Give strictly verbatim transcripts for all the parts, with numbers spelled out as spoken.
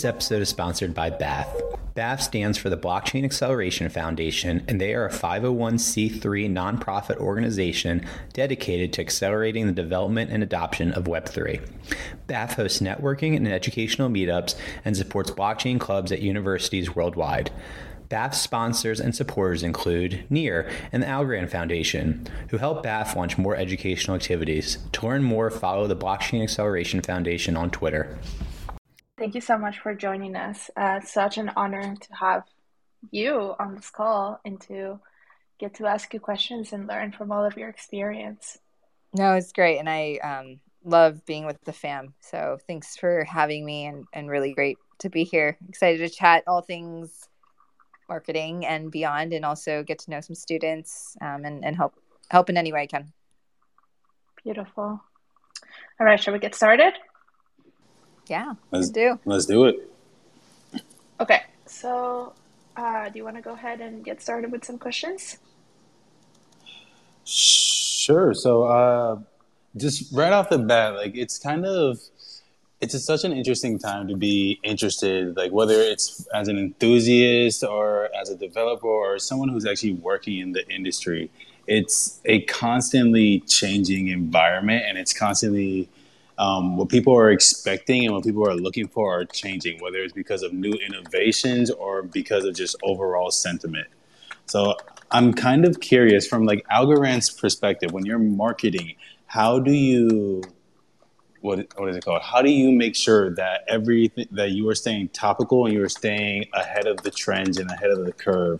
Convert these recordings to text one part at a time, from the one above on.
This episode is sponsored by B A F. B A F stands for the Blockchain Acceleration Foundation, and they are a five oh one c three nonprofit organization dedicated to accelerating the development and adoption of Web three. B A F hosts networking and educational meetups and supports blockchain clubs at universities worldwide. B A F sponsors and supporters include Near and the Algorand Foundation, who help B A F launch more educational activities. To learn more, follow the Blockchain Acceleration Foundation on Twitter. Thank you so much for joining us. Uh, such an honor to have you on this call and to get to ask you questions and learn from all of your experience. No, it's great. And I um, love being with the fam. So thanks for having me, and, and really great to be here. Excited to chat all things marketing and beyond, and also get to know some students um, and, and help help in any way I can. Beautiful. All right, shall we get started? Yeah, let's do. Let's do it. Okay, so uh, do you want to go ahead and get started with some questions? Sure. So uh, just right off the bat, like it's kind of, it's just such an interesting time to be interested, like whether it's as an enthusiast or as a developer or someone who's actually working in the industry. It's a constantly changing environment, and it's constantly um, what people are expecting and what people are looking for are changing, whether it's because of new innovations or because of just overall sentiment. So I'm kind of curious from like Algorand's perspective, when you're marketing, how do you What what is it called? How do you make sure that everything that you are staying topical and you are staying ahead of the trends and ahead of the curve?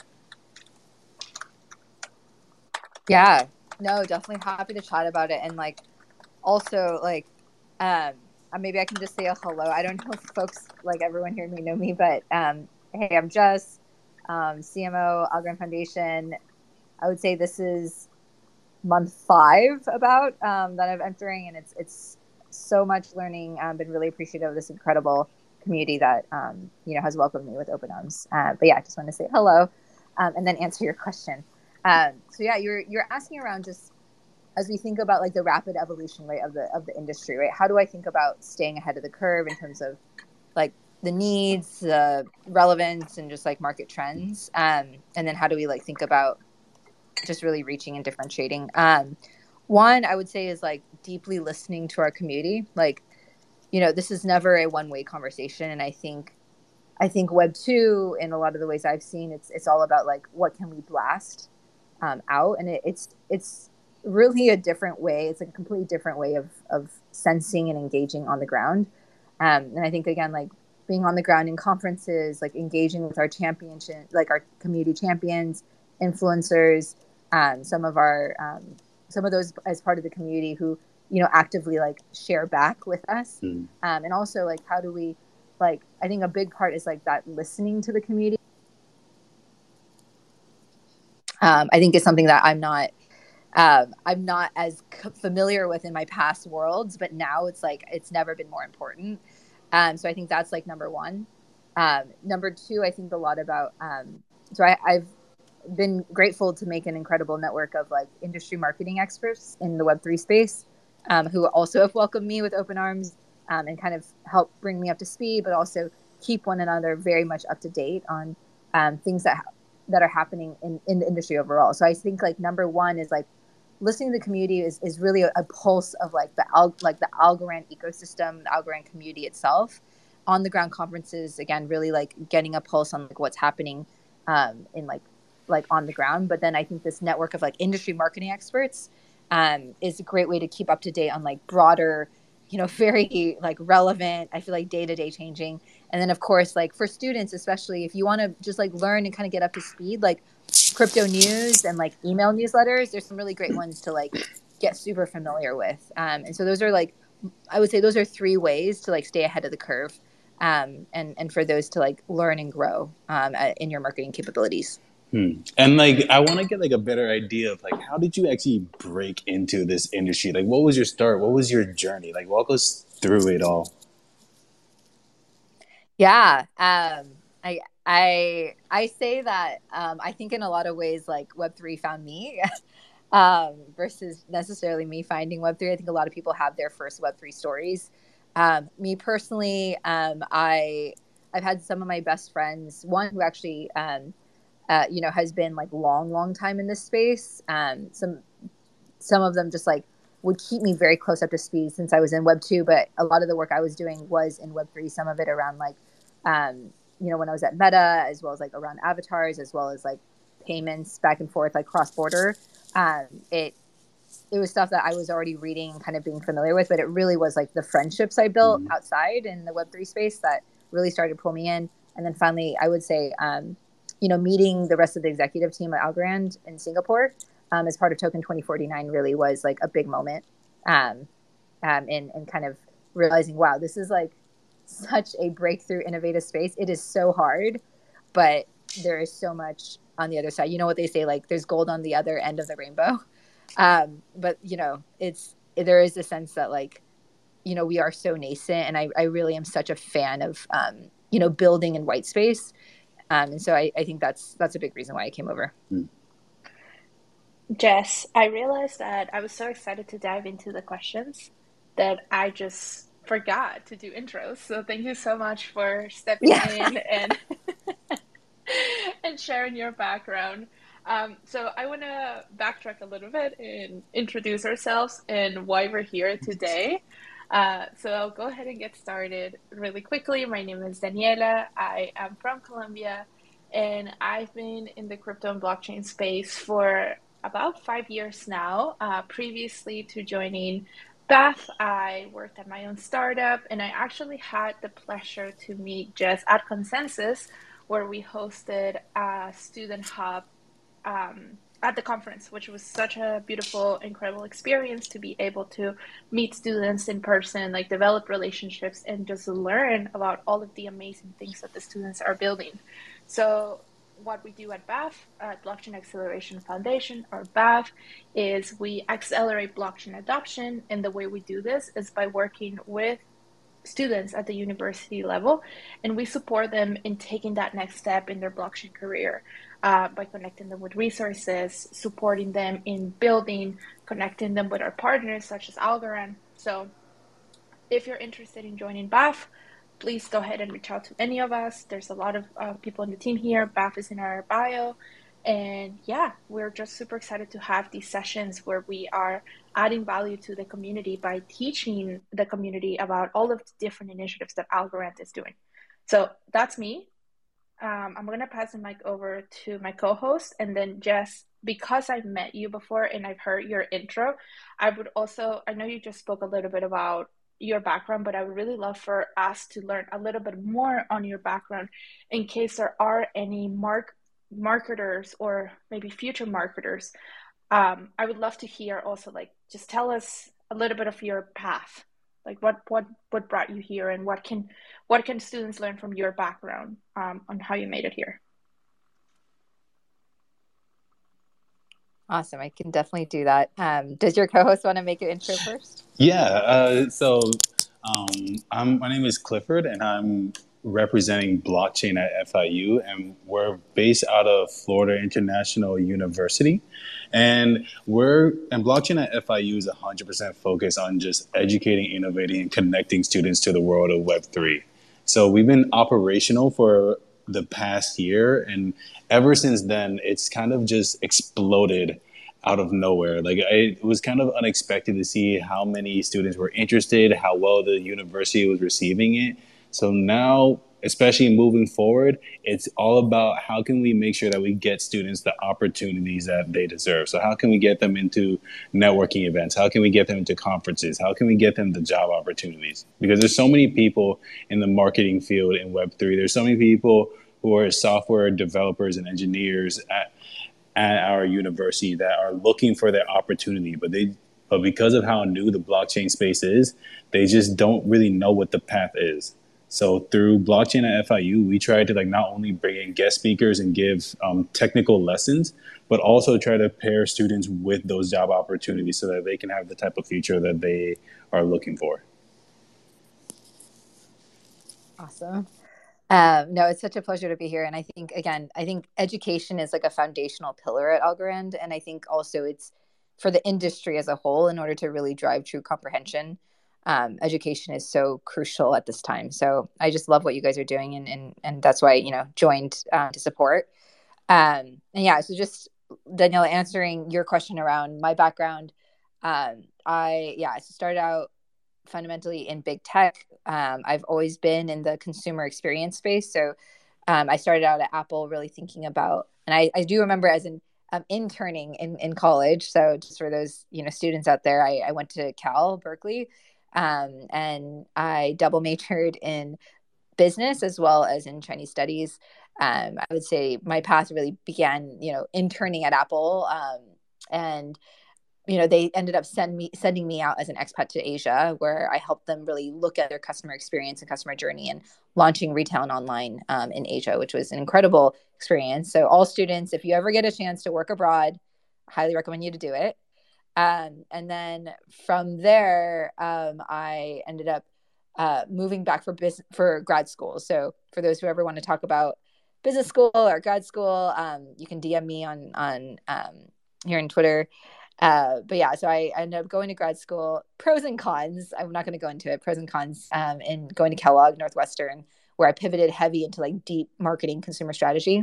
Yeah, no, definitely happy to chat about it. And like, also like, um, uh, maybe I can just say a hello. I don't know if folks, like everyone here may know me, but um, hey, I'm Jess, um, C M O, Algorand Foundation. I would say this is month five about um, that I'm entering, and it's it's so much learning. I've um, been really appreciative of this incredible community that um, you know has welcomed me with open arms. Uh, but yeah, I just want to say hello um, and then answer your question. Um, so yeah, you're you're asking around just as we think about like the rapid evolution, right, of the of the industry, right? How do I think about staying ahead of the curve in terms of like the needs, the relevance, and just like market trends? Um, and then how do we like think about just really reaching and differentiating? Um, one, I would say is like deeply listening to our community. Like, you know, this is never a one-way conversation. And I think, I think Web two, in a lot of the ways I've seen, it's it's all about like, what can we blast um, out? And it, it's it's really a different way. It's like a completely different way of of sensing and engaging on the ground. Um, and I think, again, like being on the ground in conferences, like engaging with our championship, like our community champions, influencers, um, some of our um, some of those as part of the community who, you know, actively like share back with us. Mm. Um, and also like, how do we, like, I think a big part is like that listening to the community. Um, I think is something that I'm not, um, I'm not as c- familiar with in my past worlds, but now it's like, it's never been more important. Um, so I think that's like number one. Um, number two, I think a lot about, um, so I, I've, been grateful to make an incredible network of like industry marketing experts in the Web three space um, who also have welcomed me with open arms um, and kind of help bring me up to speed, but also keep one another very much up to date on um, things that ha- that are happening in, in the industry overall. So I think like number one is like listening to the community is, is really a, a pulse of like the al- like the Algorand ecosystem, the Algorand community itself. On the ground conferences, again, really like getting a pulse on like what's happening um, in like like on the ground. But then I think this network of like industry marketing experts um, is a great way to keep up to date on like broader, you know, very like relevant, I feel like day-to-day changing. And then of course, like for students, especially if you want to just like learn and kind of get up to speed, like crypto news and like email newsletters, there's some really great ones to like get super familiar with. Um, and so those are like, I would say those are three ways to like stay ahead of the curve um, and, and for those to like learn and grow um, in your marketing capabilities. Hmm. And like, I want to get like a better idea of like, how did you actually break into this industry? Like, what was your start? What was your journey? Like, walk us through it all. Yeah. Um, I, I, I say that um, I think in a lot of ways, like Web three found me um, versus necessarily me finding Web three. I think a lot of people have their first Web three stories Um, me personally, um, I I've had some of my best friends. One who actually, um, uh, you know, has been like long, long time in this space. Um, some some of them just like would keep me very close up to speed since I was in Web two, but a lot of the work I was doing was in Web three. Some of it around like, um, you know, when I was at Meta, as well as like around avatars, as well as like payments back and forth, like cross border. Um, it it was stuff that I was already reading, kind of being familiar with, but it really was like the friendships I built Mhm. outside in the Web three space that really started to pull me in. And then finally, I would say, um, you know, meeting the rest of the executive team at Algorand in Singapore um, as part of Token twenty forty-nine really was like a big moment um, um, in, in kind of realizing, wow, this is like such a breakthrough, innovative space. It is so hard, but there is so much on the other side. You know what they say, like there's gold on the other end of the rainbow. Um, but you know, it's there is a sense that like, you know, we are so nascent, and I, I really am such a fan of um, you know, building in white space. Um, and so I, I think that's that's a big reason why I came over. Jess, I realized that I was so excited to dive into the questions that I just forgot to do intros. So thank you so much for stepping Yeah. in and and sharing your background. Um, so I want to backtrack a little bit and introduce ourselves and why we're here today. Uh, so I'll go ahead and get started really quickly. My name is Daniela. I am from Colombia, and I've been in the crypto and blockchain space for about five years now. Uh, previously to joining B A F, I worked at my own startup, and I actually had the pleasure to meet Jess at Consensus, where we hosted a student hub um, at the conference, which was such a beautiful, incredible experience to be able to meet students in person, like develop relationships, and just learn about all of the amazing things that the students are building. So what we do at B A F, at Blockchain Acceleration Foundation, or B A F, is we accelerate blockchain adoption. And the way we do this is by working with students at the university level, and we support them in taking that next step in their blockchain career uh, by connecting them with resources, supporting them in building, connecting them with our partners such as Algorand. So if you're interested in joining B A F, please go ahead and reach out to any of us. There's a lot of uh, people in the team here. B A F is in our bio. And yeah, we're just super excited to have these sessions where we are adding value to the community by teaching the community about all of the different initiatives that Algorand is doing. So that's me. Um, I'm going to pass the mic over to my co-host, and then Jess, because I've met you before and I've heard your intro, I would also, I know you just spoke a little bit about your background, but I would really love for us to learn a little bit more on your background in case there are any mark marketers or maybe future marketers. Um, I would love to hear also, like, just tell us a little bit of your path, like what what what brought you here, and what can what can students learn from your background um, on how you made it here. Awesome. I can definitely do that. Um, does your co-host want to make an intro first? Yeah. Uh, so um, I'm, my name is Clifford, and I'm representing blockchain at F I U, and we're based out of Florida International University. And we're and blockchain at F I U is one hundred percent focused on just educating, innovating, and connecting students to the world of Web three. So we've been operational for the past year, and ever since then, it's kind of just exploded out of nowhere. Like, it was kind of unexpected to see how many students were interested, how well the university was receiving it. So now, especially moving forward, it's all about how can we make sure that we get students the opportunities that they deserve. So how can we get them into networking events? How can we get them into conferences? How can we get them the job opportunities? Because there's so many people in the marketing field in Web three. There's so many people who are software developers and engineers at, at our university that are looking for their opportunity, but they but because of how new the blockchain space is, they just don't really know what the path is. So through blockchain at F I U, we try to like not only bring in guest speakers and give um, technical lessons, but also try to pair students with those job opportunities so that they can have the type of future that they are looking for. Awesome. Um, no, it's such a pleasure to be here. And I think, again, I think education is like a foundational pillar at Algorand. And I think also it's for the industry as a whole in order to really drive true comprehension. um, education is so crucial at this time. So I just love what you guys are doing, and and and that's why, you know, joined uh, to support. Um, and yeah, so just Danielle, answering your question around my background, um, I yeah, I started out fundamentally in big tech. Um, I've always been in the consumer experience space. So um, I started out at Apple really thinking about, and I, I do remember as an um, interning in, in college. So just for those, you know, students out there, I, I went to Cal, Berkeley, um, and I double majored in business as well as in Chinese studies. Um, I would say my path really began, you know, interning at Apple, um, and you know, they ended up send me sending me out as an expat to Asia, where I helped them really look at their customer experience and customer journey and launching retail and online um, in Asia, which was an incredible experience. So all students, if you ever get a chance to work abroad, I highly recommend you to do it. Um, and then from there, um, I ended up uh, moving back for business, for grad school. So for those who ever want to talk about business school or grad school, um, you can D M me on on um, here on Twitter. Uh, but yeah, so I, I ended up going to grad school. Pros and cons. I'm not going to go into it. Pros and cons um, in going to Kellogg Northwestern, where I pivoted heavy into like deep marketing, consumer strategy,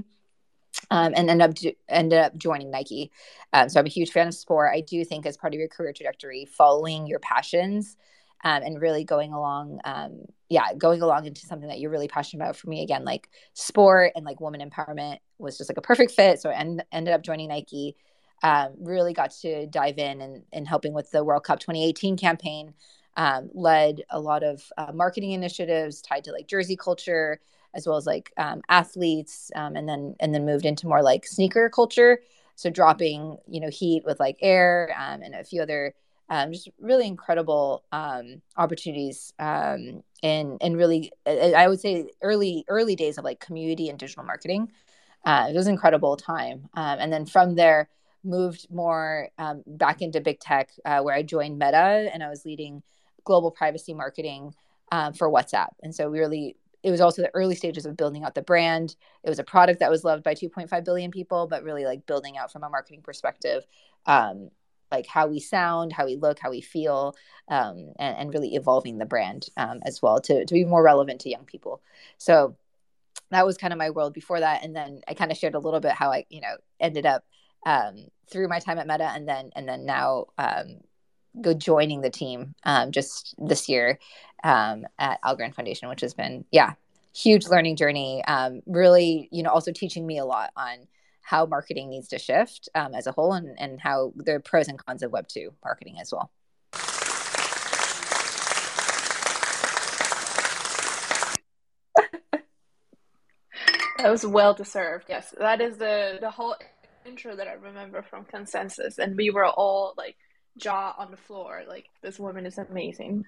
um, and ended up ended up joining Nike. Um, so I'm a huge fan of sport. I do think as part of your career trajectory, following your passions um, and really going along, um, yeah, going along into something that you're really passionate about. For me, again, like sport and like woman empowerment was just like a perfect fit. So I end, ended up joining Nike. Um, really got to dive in and, and helping with the World Cup twenty eighteen campaign, um, led a lot of uh, marketing initiatives tied to like jersey culture, as well as like um, athletes, um, and then and then moved into more like sneaker culture. So dropping, you know, heat with like Air um, and a few other um, just really incredible um, opportunities um, and and really, I would say early early days of like community and digital marketing. Uh, it was an incredible time, um, and then from there, moved more um, back into big tech, uh, where I joined Meta, and I was leading global privacy marketing um, for WhatsApp. And so we really, it was also the early stages of building out the brand. It was a product that was loved by two point five billion people, but really like building out from a marketing perspective, um, like how we sound, how we look, how we feel, um, and, and really evolving the brand um, as well to, to be more relevant to young people. So that was kind of my world before that. And then I kind of shared a little bit how I, you know, ended up um, through my time at Meta, and then and then now um, go joining the team um, just this year um, at Algorand Foundation, which has been yeah huge learning journey. Um, really, you know, also teaching me a lot on how marketing needs to shift um, as a whole, and and how the pros and cons of Web two marketing as well. That was well deserved. Yes, that is the the whole intro that I remember from Consensus, and we were all like jaw on the floor, like this woman is amazing.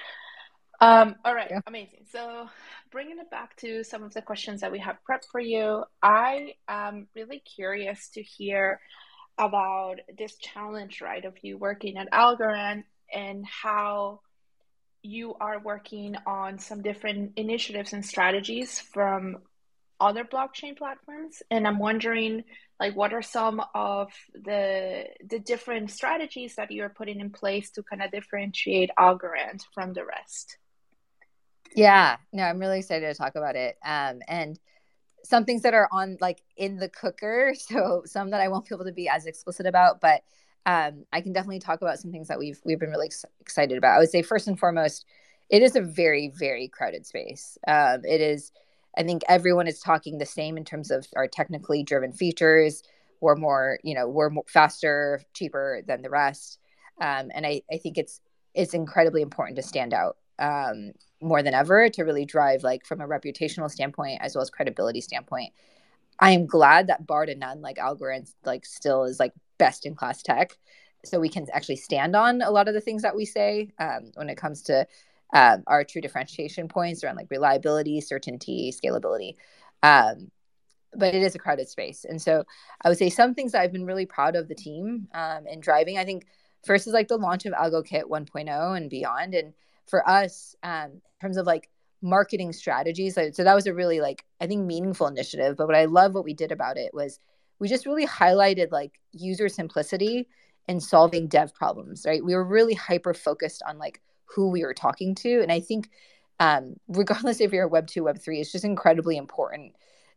Um, all right, yeah. Amazing. So bringing it back to some of the questions that we have prepped for you, I am really curious to hear about this challenge, right, of you working at Algorand and how you are working on some different initiatives and strategies from other blockchain platforms. And I'm wondering, like, what are some of the the different strategies that you're putting in place to kind of differentiate Algorand from the rest? Yeah, no, I'm really excited to talk about it. Um, and some things that are on like in the cooker. So some that I won't be able to be as explicit about, but um, I can definitely talk about some things that we've we've been really ex- excited about. I would say first and foremost, it is a very, very crowded space. Um, it is, I think everyone is talking the same in terms of our technically driven features. We're more, you know, we're more faster, cheaper than the rest. Um, and I, I think it's it's incredibly important to stand out um, more than ever to really drive, like from a reputational standpoint as well as credibility standpoint. I am glad that bar to none, like Algorand, like still is like best in class tech, so we can actually stand on a lot of the things that we say um, when it comes to um, our true differentiation points around like reliability, certainty, scalability. Um, but it is a crowded space, and so I would say some things that I've been really proud of the team um, in driving. I think first is like the launch of AlgoKit one point oh and beyond, and for us um, in terms of like marketing strategies. So that was a really like, I think, meaningful initiative. But what I love what we did about it was we just really highlighted like user simplicity and solving dev problems, right? We were really hyper focused on like who we were talking to. And I think um, regardless if you're a Web two, Web three, it's just incredibly important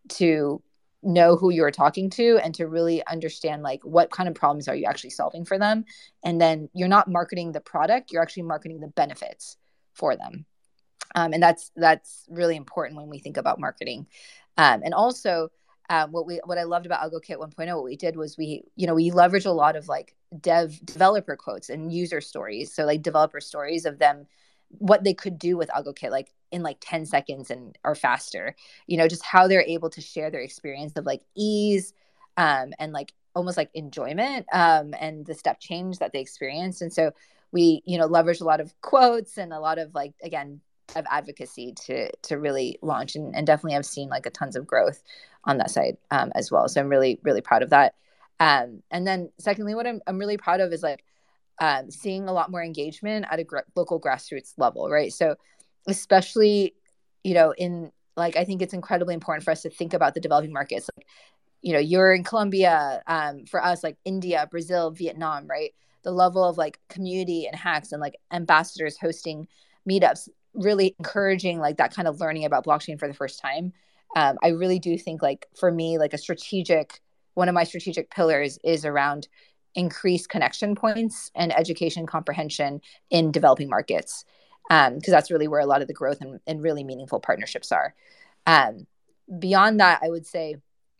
to know who you're talking to and to really understand like what kind of problems are you actually solving for them. And then you're not marketing the product, you're actually marketing the benefits for them. Um, and that's that's really important when we think about marketing. Um, and also um, what we what I loved about AlgoKit one point oh, what we did was we, you know, we leverage a lot of like dev developer quotes and user stories. So like developer stories of them, what they could do with AlgoKit, like in like ten seconds and or faster, you know, just how they're able to share their experience of like ease um, and like almost like enjoyment um, and the step change that they experienced. And so we, you know, leverage a lot of quotes and a lot of like, again, of advocacy to to really launch and, and definitely I've seen like a tons of growth on that side um, as well. So I'm really, really proud of that. Um, and then secondly, what I'm, I'm really proud of is like um, seeing a lot more engagement at a gr- local grassroots level, right? So especially, you know, in like, I think it's incredibly important for us to think about the developing markets. Like, you know, you're in Colombia, um, for us, like India, Brazil, Vietnam, right? The level of like community and hacks and like ambassadors hosting meetups, really encouraging like that kind of learning about blockchain for the first time. Um, I really do think like for me, like a strategic, one of my strategic pillars is around increased connection points and education comprehension in developing markets. Um, because that's really where a lot of the growth and, and really meaningful partnerships are. Um, beyond that, I would say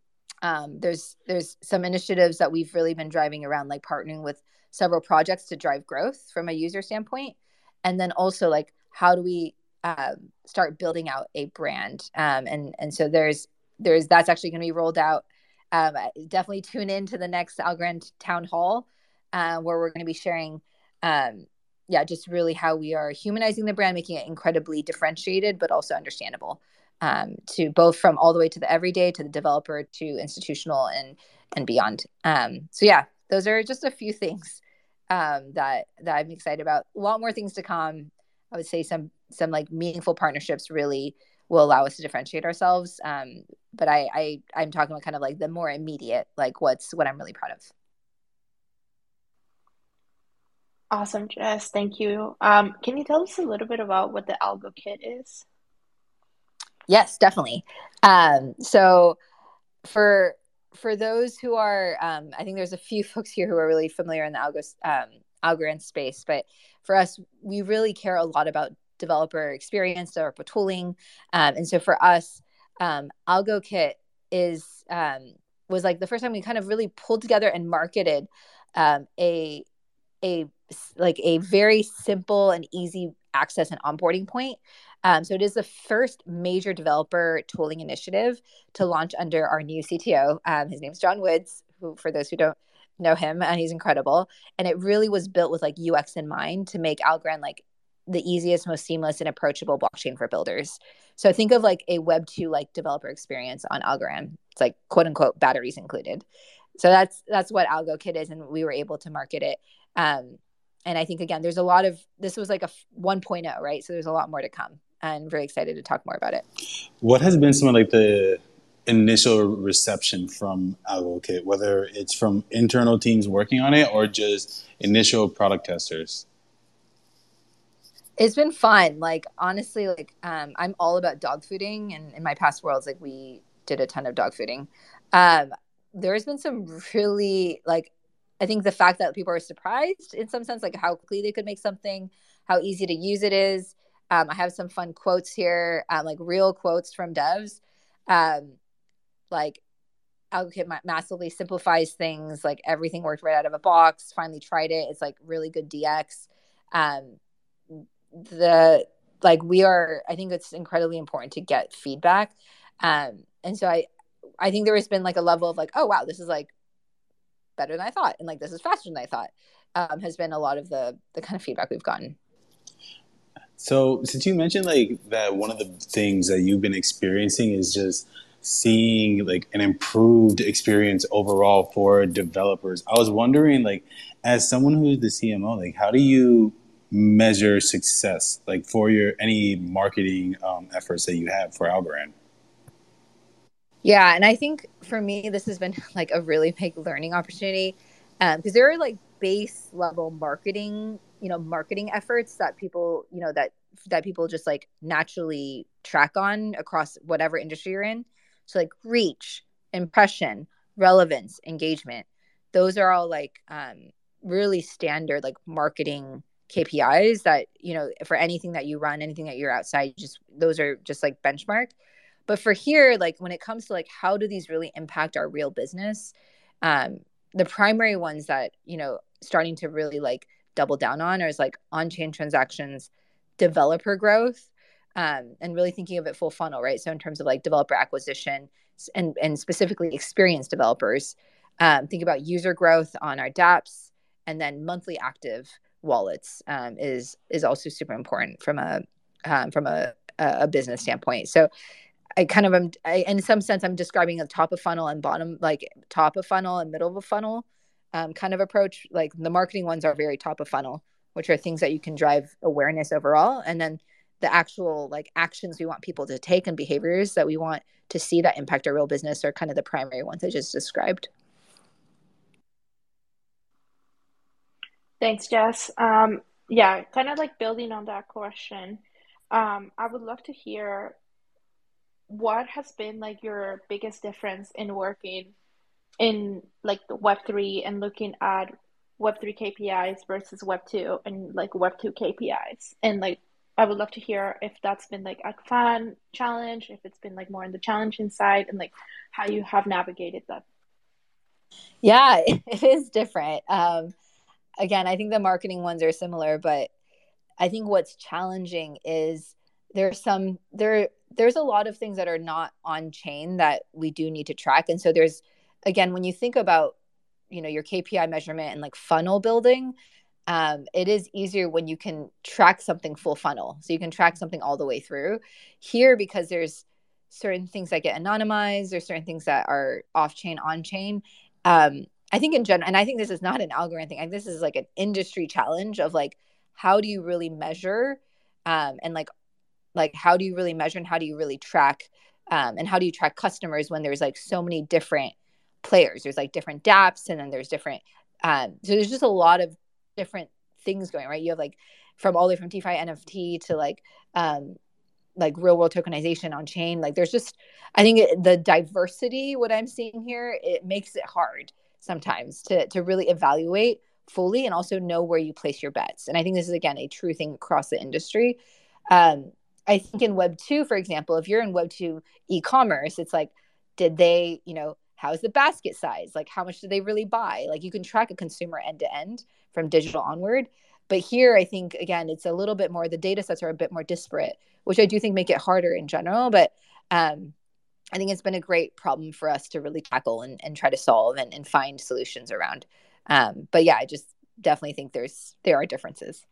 um, there's there's some initiatives that we've really been driving around, like partnering with several projects to drive growth from a user standpoint. And then also like, how do we um, start building out a brand? Um, and and so there's there's that's actually going to be rolled out. Um, definitely tune in to the next Algorand town hall uh, where we're going to be sharing, um, yeah, just really how we are humanizing the brand, making it incredibly differentiated, but also understandable um, to both from all the way to the everyday, to the developer, to institutional and and beyond. Um, so yeah, those are just a few things um, that that I'm excited about. A lot more things to come. I would say some some like meaningful partnerships really will allow us to differentiate ourselves. Um, but I, I I'm talking about kind of like the more immediate, like what's what I'm really proud of. Awesome, Jess. Thank you. Um, can you tell us a little bit about what the Algo Kit is? Yes, definitely. Um, so for for those who are, um, I think there's a few folks here who are really familiar in the Algo um, Algorand space, but for us, we really care a lot about developer experience, developer tooling, um, and so for us, um, AlgoKit is um, was like the first time we kind of really pulled together and marketed um, a a like a very simple and easy access and onboarding point. Um, so it is the first major developer tooling initiative to launch under our new C T O. Um, his name's John Woods, who, for those who don't know him, uh, he's incredible. And it really was built with like U X in mind to make Algorand like the easiest, most seamless and approachable blockchain for builders. So think of like a Web two like developer experience on Algorand. It's like quote unquote batteries included. So that's that's what AlgoKit is, and we were able to market it. Um, and I think again, there's a lot of this was like a one point oh, right? So there's a lot more to come, and very excited to talk more about it. What has been some of like the initial reception from AlgoKit, whether it's from internal teams working on it or just initial product testers? It's been fun. Like honestly, like um, I'm all about dog fooding, and in my past worlds, like we did a ton of dog fooding. Um, there's been some really like I think the fact that people are surprised in some sense, like how quickly they could make something, how easy to use it is. Um, I have some fun quotes here, um, like real quotes from devs. Um, like AlgoKit massively simplifies things. Like everything worked right out of a box. Finally tried it. It's like really good D X. Um, the like we are. I think it's incredibly important to get feedback. Um, and so I, I think there has been like a level of like, oh wow, this is like better than I thought, and like this is faster than I thought. Um, has been a lot of the the kind of feedback we've gotten. So since you mentioned like that, one of the things that you've been experiencing is just seeing like an improved experience overall for developers. I was wondering, like, as someone who's the C M O, like, how do you measure success, like, for your any marketing um, efforts that you have for Algorand? Yeah, and I think for me, this has been like a really big learning opportunity because um, there are like base level marketing you know, marketing efforts that people, you know, that that people just like naturally track on across whatever industry you're in. So like reach, impression, relevance, engagement. Those are all like um, really standard like marketing K P Is that, you know, for anything that you run, anything that you're outside, just those are just like benchmark. But for here, like when it comes to like how do these really impact our real business, um, the primary ones that, you know, starting to really like double down on is like on-chain transactions, developer growth, um, and really thinking of it full funnel, right? So in terms of like developer acquisition and, and specifically experienced developers, um, think about user growth on our dApps, and then monthly active wallets um, is is also super important from a um, from a, a business standpoint. So I kind of am, I, in some sense, I'm describing a top of funnel and bottom, like top of funnel and middle of a funnel um, kind of approach. Like the marketing ones are very top of funnel, which are things that you can drive awareness overall. And then the actual like actions we want people to take and behaviors that we want to see that impact our real business are kind of the primary ones I just described. Thanks, Jess. Um, yeah, kind of like building on that question. Um, I would love to hear what has been like your biggest difference in working in like the Web three and looking at Web three K P Is versus Web two and like Web two K P Is. And like I would love to hear if that's been like a fun challenge, if it's been like more on the challenging side, and like how you have navigated that. Yeah, it is different. Um, again, I think the marketing ones are similar, but I think what's challenging is there's some there there's a lot of things that are not on chain that we do need to track. And so there's, again, when you think about, you know, your K P I measurement and like funnel building, um, it is easier when you can track something full funnel. So you can track something all the way through. Here, because there's certain things that get anonymized, there's certain things that are off chain, on chain. Um, I think in general, and I think this is not an algorithm thing, I think this is like an industry challenge of like, how do you really measure um, and like, like how do you really measure and how do you really track um, and how do you track customers when there's like so many different players? There's like different dApps, and then there's different um, so there's just a lot of different things going, right? You have like from all the way from DeFi N F T to like um, like real world tokenization on chain. Like there's just, I think it, the diversity, what I'm seeing here, it makes it hard sometimes to to really evaluate fully and also know where you place your bets. And I think this is, again, a true thing across the industry. Um, I think in Web two, for example, if you're in Web two e-commerce, it's like, did they, you know, how's the basket size? Like, how much do they really buy? Like, you can track a consumer end to end from digital onward. But here, I think, again, it's a little bit more, the data sets are a bit more disparate, which I do think make it harder in general. But um, I think it's been a great problem for us to really tackle and, and try to solve and, and find solutions around. Um, but yeah, I just definitely think there's there are differences.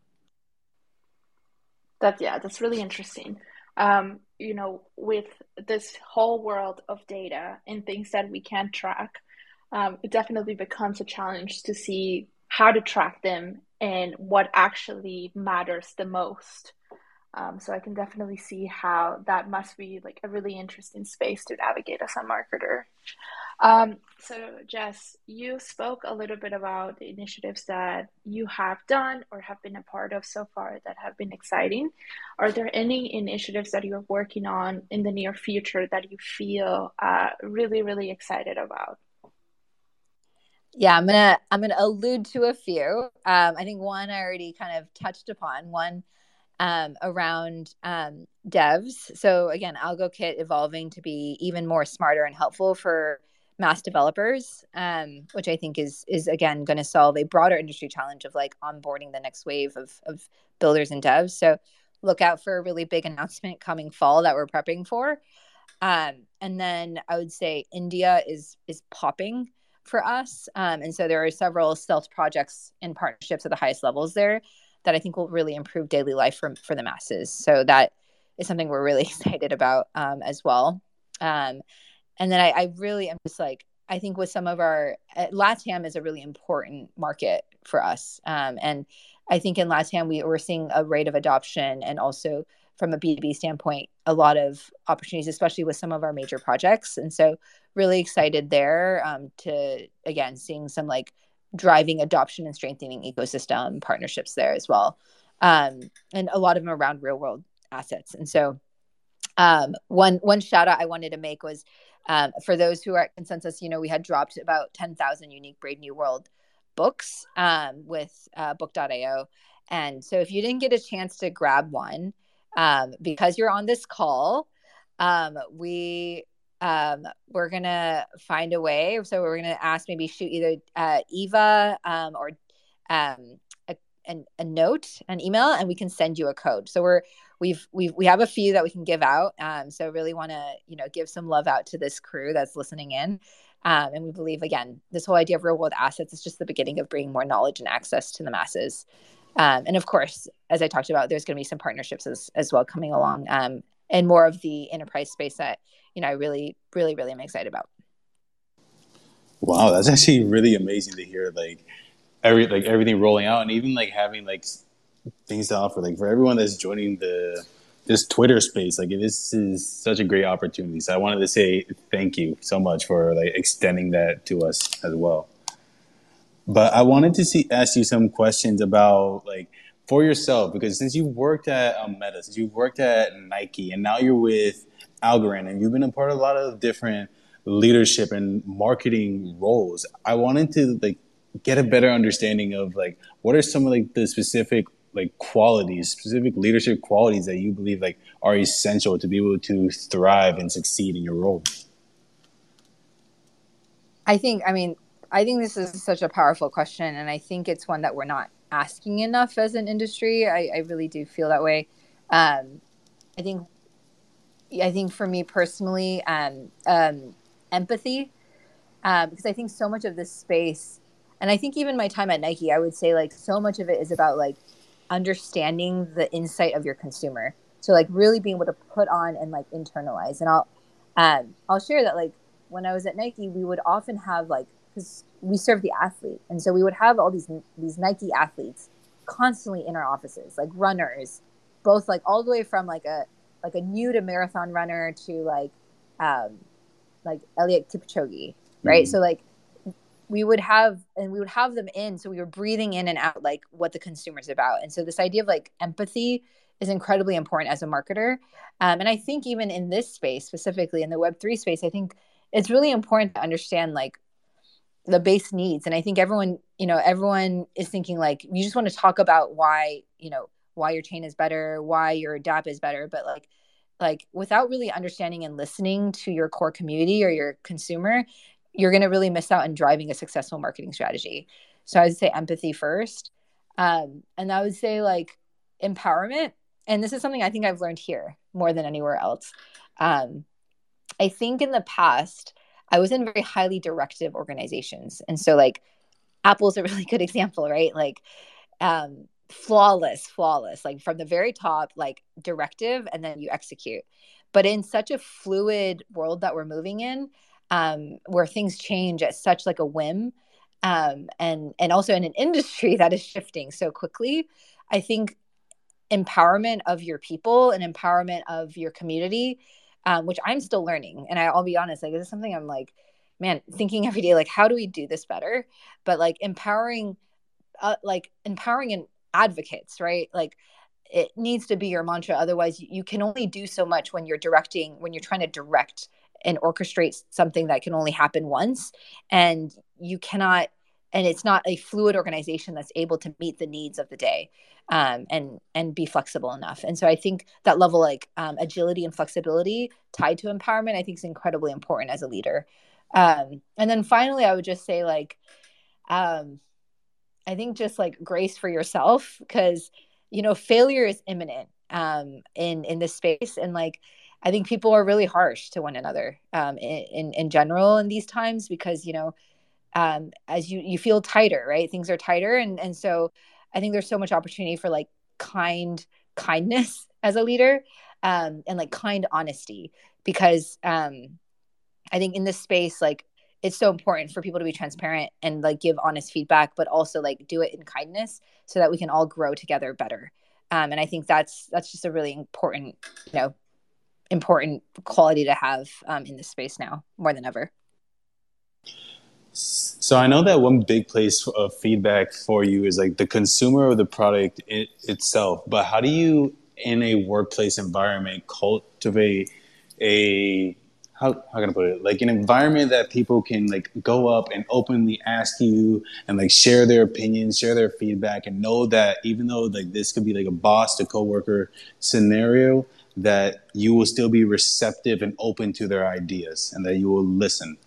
That yeah, that's really interesting. Um, you know, with this whole world of data and things that we can't track, um, it definitely becomes a challenge to see how to track them and what actually matters the most. Um, so I can definitely see how that must be like a really interesting space to navigate as a marketer. Um, so Jess, you spoke a little bit about the initiatives that you have done or have been a part of so far that have been exciting. Are there any initiatives that you're working on in the near future that you feel uh, really, really excited about? Yeah, I'm gonna I'm gonna allude to a few. Um, I think one I already kind of touched upon. One um, around um, devs. So again, AlgoKit evolving to be even more smarter and helpful for mass developers, um, which I think is is again going to solve a broader industry challenge of like onboarding the next wave of of builders and devs. So look out for a really big announcement coming fall that we're prepping for. Um, and then I would say India is is popping for us, um, and so there are several stealth projects and partnerships at the highest levels there that I think will really improve daily life for for the masses. So that is something we're really excited about um, as well. Um, And then I, I really am just like, I think with some of our, uh, LATAM is a really important market for us. Um, and I think in LATAM, we, we're seeing a rate of adoption and also from a B two B standpoint, a lot of opportunities, especially with some of our major projects. And so really excited there um, to, again, seeing some like driving adoption and strengthening ecosystem partnerships there as well. Um, and a lot of them around real world assets. And so um, one one shout out I wanted to make was um, for those who are at Consensus, you know, we had dropped about ten thousand unique Brave New World books um, with uh, book dot io. And so if you didn't get a chance to grab one, um, because you're on this call, um, we um, we're gonna find a way. So we're gonna ask, maybe shoot either uh, Eva um, or um, a, a, a note, an email, and we can send you a code. So we're we've we've we have a few that we can give out. Um, so really want to you know give some love out to this crew that's listening in. Um, and we believe, again, this whole idea of real world assets is just the beginning of bringing more knowledge and access to the masses. Um, and of course, as I talked about, there's going to be some partnerships as, as well coming along, um, and more of the enterprise space that, you know, I really, really, really am excited about. Wow, that's actually really amazing to hear, like every like everything rolling out, and even like having like things to offer, like for everyone that's joining the this Twitter space. Like this is such a great opportunity. So I wanted to say thank you so much for like extending that to us as well. But I wanted to see ask you some questions about like for yourself, because since you've worked at um, Meta, since you've worked at Nike, and now you're with Algorand, and you've been a part of a lot of different leadership and marketing roles, I wanted to like get a better understanding of like what are some of like the specific like qualities, specific leadership qualities that you believe like are essential to be able to thrive and succeed in your role? I think, I mean, I think this is such a powerful question, and I think it's one that we're not asking enough as an industry. I, I really do feel that way. Um, I think, I think for me personally, um, um, empathy, um, because I think so much of this space, and I think even my time at Nike, I would say like so much of it is about like understanding the insight of your consumer. So like really being able to put on and like internalize. And I'll, um, I'll share that like when I was at Nike, we would often have like, because we serve the athlete, and so we would have all these these Nike athletes constantly in our offices, like runners, both like all the way from like a like a new to marathon runner to like um, like Eliud Kipchoge, right? Mm-hmm. So like we would have and we would have them in, so we were breathing in and out like what the consumer's about. And so this idea of like empathy is incredibly important as a marketer. Um, and I think even in this space, specifically in the Web three space, I think it's really important to understand like the base needs. And I think everyone, you know, everyone is thinking like, you just want to talk about why, you know, why your chain is better, why your dApp is better. But like, like without really understanding and listening to your core community or your consumer, you're going to really miss out on driving a successful marketing strategy. So I would say empathy first. Um, and I would say like empowerment. And this is something I think I've learned here more than anywhere else. Um, I think in the past, I was in very highly directive organizations. And so like Apple's a really good example, right? Like um, flawless, flawless, like from the very top, like directive, and then you execute. But in such a fluid world that we're moving in, um, where things change at such like a whim, um, and, and also in an industry that is shifting so quickly, I think empowerment of your people and empowerment of your community, Um, which I'm still learning. And I, I'll be honest, like, this is something I'm like, man, thinking every day, like, how do we do this better? But like empowering, uh, like empowering and advocates, right? Like it needs to be your mantra. Otherwise you, you can only do so much when you're directing, when you're trying to direct and orchestrate something that can only happen once. And you cannot, and it's not a fluid organization that's able to meet the needs of the day. Um, and and be flexible enough. And so I think that level like um, agility and flexibility tied to empowerment, I think is incredibly important as a leader. Um, and then finally, I would just say like, um, I think just like grace for yourself, because, you know, failure is imminent um, in, in this space. And like, I think people are really harsh to one another um, in, in, in general in these times, because, you know, um, as you, you feel tighter, right? Things are tighter. And, and so I think there's so much opportunity for like kind kindness as a leader, um, and like kind honesty, because um, I think in this space, like it's so important for people to be transparent and like give honest feedback, but also like do it in kindness so that we can all grow together better. Um, and I think that's that's just a really important, you know, important quality to have um, in this space now more than ever. So I know that one big place of feedback for you is like the consumer of the product it, itself. But how do you, in a workplace environment, cultivate a how how can I put it? Like an environment that people can like go up and openly ask you and like share their opinions, share their feedback, and know that even though like this could be like a boss to coworker scenario, that you will still be receptive and open to their ideas, and that you will listen.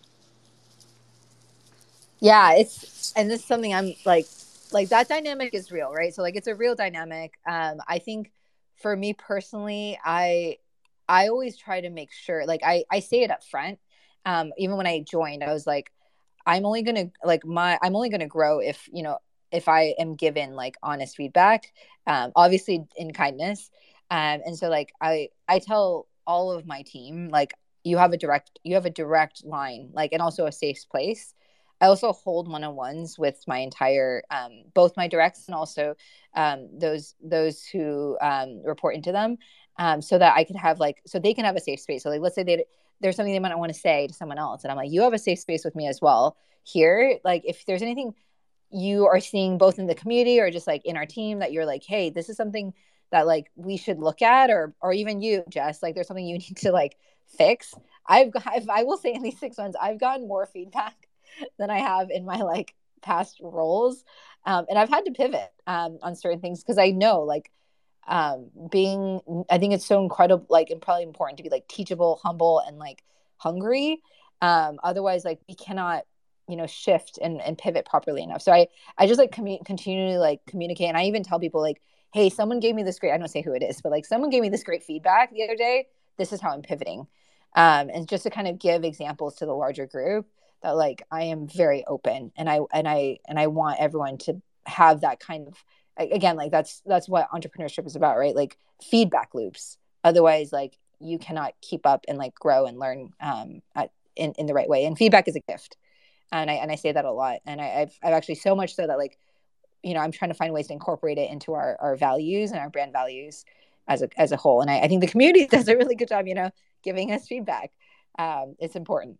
Yeah, it's and this is something I'm like like that dynamic is real, right? So like it's a real dynamic. Um, I think for me personally, I I always try to make sure like I I say it up front. Um, even when I joined, I was like, I'm only gonna like my I'm only gonna grow if you know if I am given like honest feedback, um, obviously in kindness. Um, and so like I I tell all of my team like you have a direct you have a direct line like and also a safe place. I also hold one-on-ones with my entire, um, both my directs and also um, those those who um, report into them, um, so that I can have like, so they can have a safe space. So like, let's say they there's something they might not want to say to someone else, and I'm like, you have a safe space with me as well here. Like, if there's anything you are seeing both in the community or just like in our team that you're like, hey, this is something that like we should look at, or or even you, Jess, like there's something you need to like fix. I've got, I've, I will say in these six months, I've gotten more feedback than I have in my like past roles. Um, and I've had to pivot um, on certain things because I know like um, being, I think it's so incredible, like, and probably important to be like teachable, humble, and like hungry. Um, otherwise, like we cannot, you know, shift and, and pivot properly enough. So I, I just like commu- continually like communicate. And I even tell people like, hey, someone gave me this great, I don't say who it is, but like someone gave me this great feedback the other day. This is how I'm pivoting. Um, and just to kind of give examples to the larger group that like I am very open and I and I and I want everyone to have that kind of again like that's that's what entrepreneurship is about, right? Like feedback loops. Otherwise, like you cannot keep up and like grow and learn um, at, in in the right way. And feedback is a gift, and I and I say that a lot. And I, I've I've actually so much so that like you know I'm trying to find ways to incorporate it into our our values and our brand values as a as a whole. And I, I think the community does a really good job, you know, giving us feedback. Um, it's important.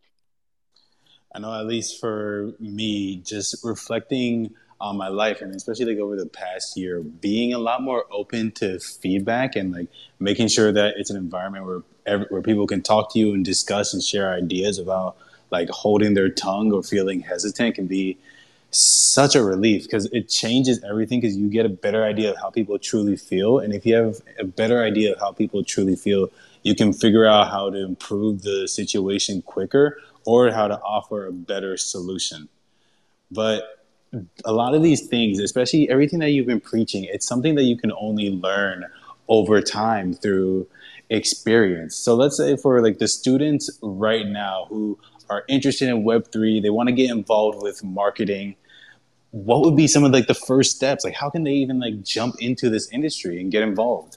I know at least for me, just reflecting on my life and especially like over the past year, being a lot more open to feedback and like making sure that it's an environment where every, where people can talk to you and discuss and share ideas without like holding their tongue or feeling hesitant can be such a relief because it changes everything because you get a better idea of how people truly feel. And if you have a better idea of how people truly feel, you can figure out how to improve the situation quicker or how to offer a better solution. But a lot of these things, especially everything that you've been preaching, it's something that you can only learn over time through experience. So let's say for like the students right now who are interested in Web three, they want to get involved with marketing. What would be some of like the first steps? Like how can they even like jump into this industry and get involved?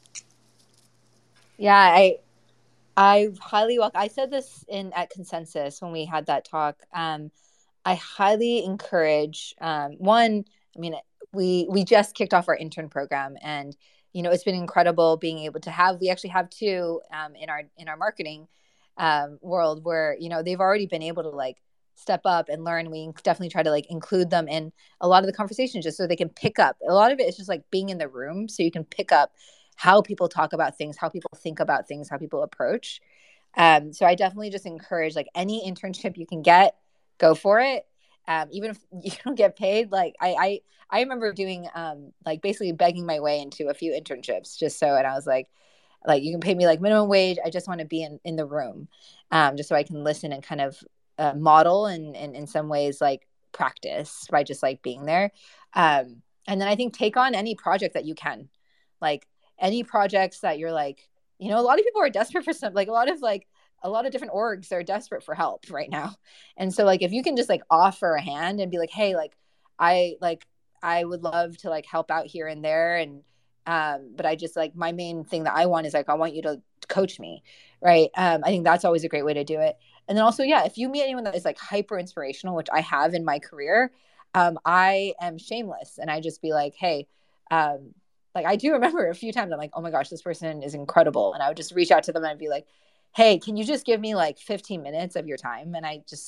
Yeah, I I highly welcome. I said this in at Consensus when we had that talk. Um, I highly encourage. Um, one, I mean, we we just kicked off our intern program, and you know, it's been incredible being able to have. We actually have two um, in our in our marketing um, world where you know they've already been able to like step up and learn. We definitely try to like include them in a lot of the conversations just so they can pick up. A lot of it is just like being in the room so you can pick up how people talk about things, how people think about things, how people approach. Um, so I definitely just encourage like any internship you can get, go for it. Um, even if you don't get paid, like I, I, I remember doing um, like basically begging my way into a few internships just so, and I was like, like you can pay me like minimum wage. I just want to be in, in the room, um, just so I can listen and kind of uh, model and, and in some ways like practice by just like being there. Um, and then I think take on any project that you can, like any projects that you're like, you know, a lot of people are desperate for some, like a lot of like a lot of different orgs are desperate for help right now. And so like if you can just like offer a hand and be like, hey, like I like I would love to like help out here and there. And um, but I just like my main thing that I want is like I want you to coach me. Right. Um, I think that's always a great way to do it. And then also, yeah, if you meet anyone that is like hyper inspirational, which I have in my career, um, I am shameless and I just be like, hey, um, like I do remember a few times I'm like, oh my gosh, this person is incredible. And I would just reach out to them and I'd be like, hey, can you just give me like fifteen minutes of your time? And I just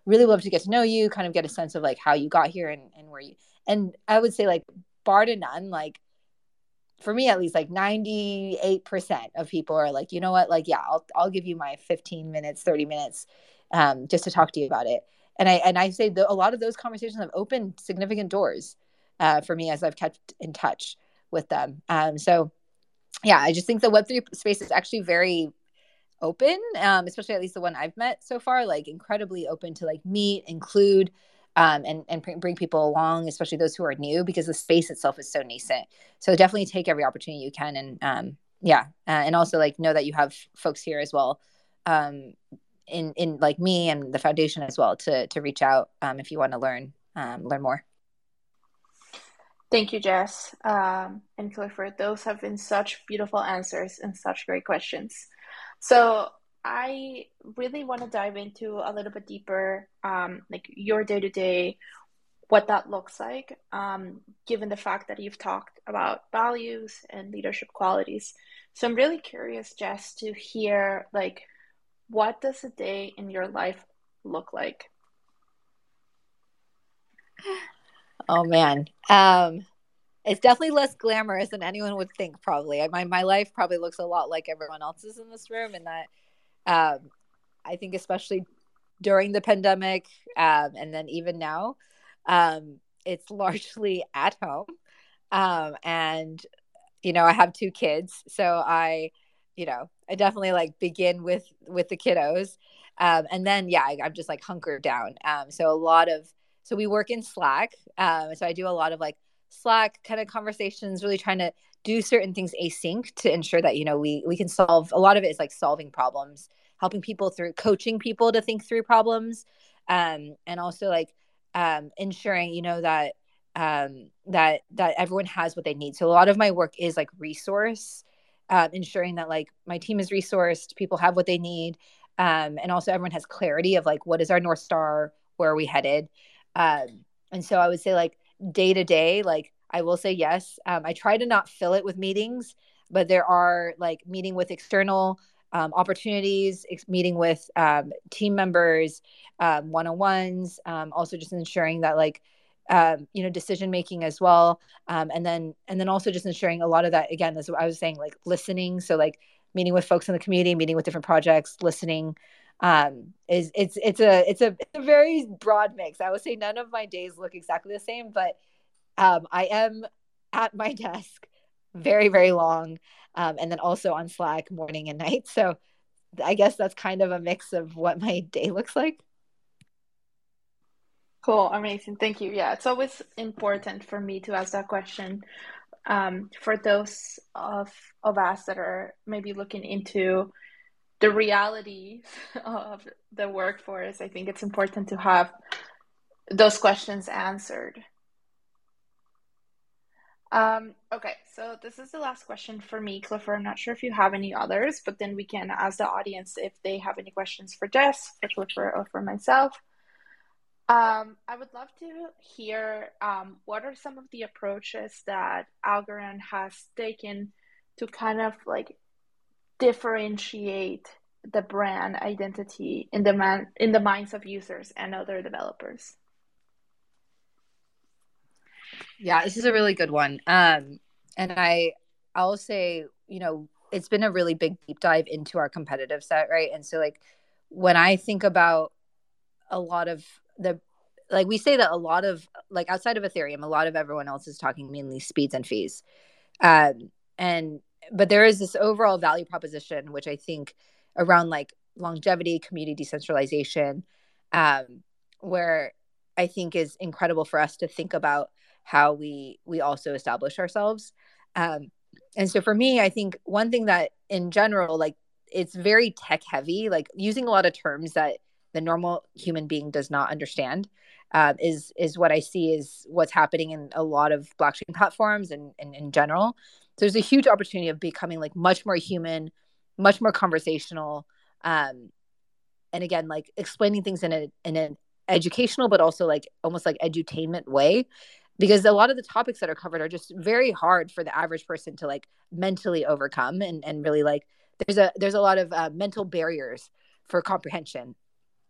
really love to get to know you, kind of get a sense of like how you got here and, and where you, and I would say like bar to none, like for me, at least like ninety-eight percent of people are like, you know what, like, yeah, I'll, I'll give you my fifteen minutes, thirty minutes, um, just to talk to you about it. And I, and I say the, a lot of those conversations have opened significant doors, uh, for me as I've kept in touch with them. Um, so yeah, I just think the Web three space is actually very open, um, especially at least the one I've met so far, like incredibly open to like meet, include, um, and, and bring people along, especially those who are new, because the space itself is so nascent. So definitely take every opportunity you can. And um, yeah. Uh, and also like know that you have folks here as well, um, in, in like me and the foundation as well to, to reach out um, if you want to learn, um, learn more. Thank you, Jess. Um, and Clifford, those have been such beautiful answers and such great questions. So I really want to dive into a little bit deeper, um, like your day-to-day, what that looks like, um, given the fact that you've talked about values and leadership qualities. So I'm really curious, Jess, to hear, like, what does a day in your life look like? Oh, man. Um, it's definitely less glamorous than anyone would think, probably. My, my life probably looks a lot like everyone else's in this room, and that um, I think especially during the pandemic, um, and then even now, um, it's largely at home. Um, and, you know, I have two kids, so I, you know, I definitely like begin with, with the kiddos. Um, and then, yeah, I, I'm just like hunkered down. Um, so a lot of, so we work in Slack. Um, so I do a lot of like Slack kind of conversations, really trying to do certain things async to ensure that, you know, we, we can solve, a lot of it is like solving problems, helping people through, coaching people to think through problems. Um, and also like, um, ensuring, you know, that, um, that, that everyone has what they need. So a lot of my work is like resource, uh, ensuring that like my team is resourced, people have what they need. Um, and also everyone has clarity of like, what is our North Star? Where are we headed? Um, and so I would say like day to day, like I will say yes. Um, I try to not fill it with meetings, but there are like meeting with external um, opportunities, ex- meeting with um, team members, um, one-on-ones, um, also just ensuring that like, um, you know, decision making as well. Um, and then, and then also just ensuring a lot of that, again, as I was saying, like listening. So like meeting with folks in the community, meeting with different projects, listening, um, is it's, it's a, it's a, it's a very broad mix. I would say none of my days look exactly the same, but um, I am at my desk very, very long. Um, and then also on Slack morning and night. So I guess that's kind of a mix of what my day looks like. Cool, amazing. Thank you. Yeah, it's always important for me to ask that question. Um, for those of of us that are maybe looking into the reality of the workforce, I think it's important to have those questions answered. Um, okay, so this is the last question for me, Clifford. I'm not sure if you have any others, but then we can ask the audience if they have any questions for Jess, for Clifford, or for myself. Um, I would love to hear um, what are some of the approaches that Algorand has taken to kind of like differentiate the brand identity in the man in the minds of users and other developers. Yeah, this is a really good one. Um, and I, I'll say, you know, it's been a really big deep dive into our competitive set, right? And so, like, when I think about a lot of the, like, we say that a lot of, like, outside of Ethereum, a lot of everyone else is talking mainly speeds and fees. Um, and, but there is this overall value proposition, which I think around like longevity, community decentralization, um, where I think is incredible for us to think about how we we also establish ourselves. Um, and so for me, I think one thing that in general, like it's very tech heavy, like using a lot of terms that the normal human being does not understand, uh, is is what I see is what's happening in a lot of blockchain platforms and, and in general. So there's a huge opportunity of becoming like much more human, much more conversational, um, and again, like explaining things in a in an educational, but also like almost like edutainment way, because a lot of the topics that are covered are just very hard for the average person to like mentally overcome, and and really like there's a there's a lot of uh, mental barriers for comprehension.